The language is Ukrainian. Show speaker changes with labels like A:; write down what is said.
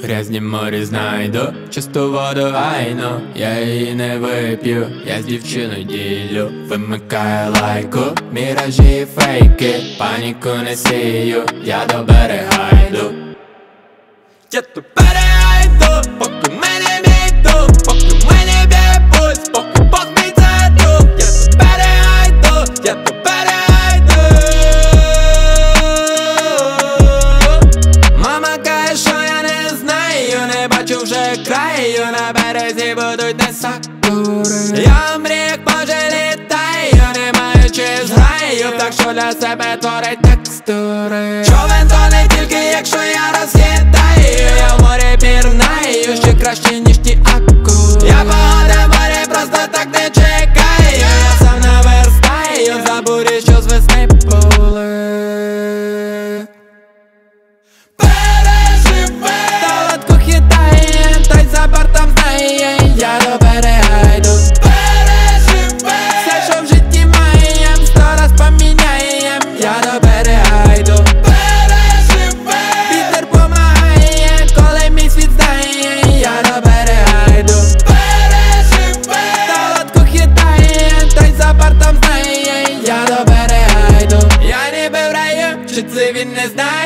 A: Грязні морі знайду, чисту воду гайну, я її не вип'ю, я з дівчиною ділю. Вимикаю лайку, міражі і фейки, паніку не сію, я до берега йду. Я до берега йду, поки мене бійду, поки мене б'є пульс, поки Бог мій це друг. Я до берега йду, я до берега йду. Мама каже, що я не знаю, не бачу вже краю, на березі будуть не сакури. Я мрію, як може літаю, не маючи зграю, так що для себе творить текстури. Човен то не тільки, якщо я роз'їдаю, я в морі пірнаю, ще краще, ніж ті акури. Я погода в морі просто так не чекаю, я сам наверстаю за бурі, що з весни були. Солодку хитає, та й за бортом знає, я до берега йду. Все, що в житті маєм, 100 раз поміняєм, я до берега йду. Вітер помагає, коли мій світ знає, я до берега йду. Солодку хитає, та й за бортом знає, я до берега йду. Я ніби в раю, чи це він не знає.